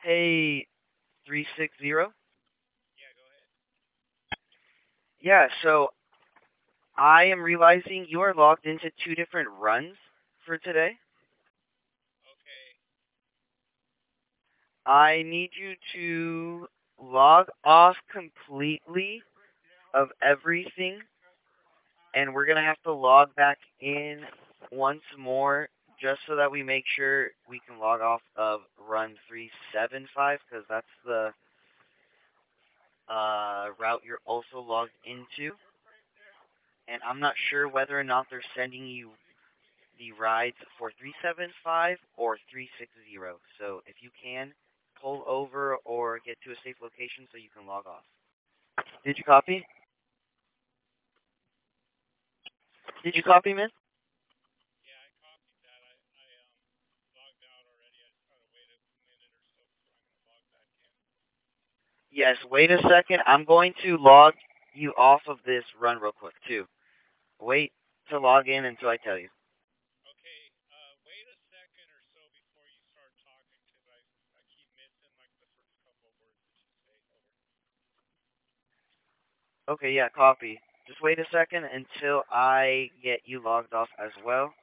Hey, 360? Yeah, so I am realizing you are logged into two different runs for today. I need you to log off completely of everything, and we're going to have to log back in once more just so that we make sure we can log off of run 375 because that's the route you're also logged into. And I'm not sure whether or not they're sending you the rides for 375 or 360. So if you can, pull over or get to a safe location so you can log off. Did you copy? Did you copy, man? Yes, wait a second. I'm going to log you off of this run real quick, too. Wait to log in until I tell you. Okay, yeah, copy. Just wait a second until I get you logged off as well.